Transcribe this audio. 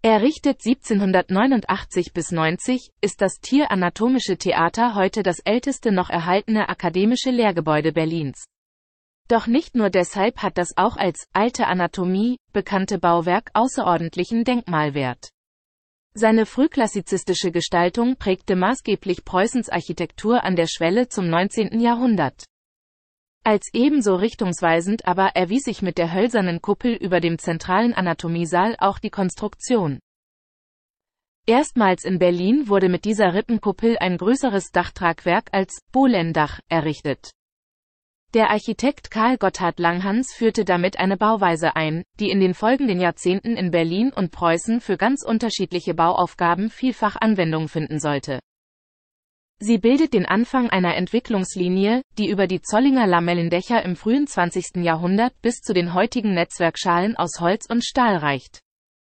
Errichtet 1789 bis 90, ist das Tieranatomische Theater heute das älteste noch erhaltene akademische Lehrgebäude Berlins. Doch nicht nur deshalb hat das auch als »alte Anatomie« bekannte Bauwerk außerordentlichen Denkmalwert. Seine frühklassizistische Gestaltung prägte maßgeblich Preußens Architektur an der Schwelle zum 19. Jahrhundert. Als ebenso richtungsweisend aber erwies sich mit der hölzernen Kuppel über dem zentralen Anatomiesaal auch die Konstruktion. Erstmals in Berlin wurde mit dieser Rippenkuppel ein größeres Dachtragwerk als Bohlendach errichtet. Der Architekt Karl Gotthard Langhans führte damit eine Bauweise ein, die in den folgenden Jahrzehnten in Berlin und Preußen für ganz unterschiedliche Bauaufgaben vielfach Anwendung finden sollte. Sie bildet den Anfang einer Entwicklungslinie, die über die Zollinger Lamellendächer im frühen 20. Jahrhundert bis zu den heutigen Netzwerkschalen aus Holz und Stahl reicht.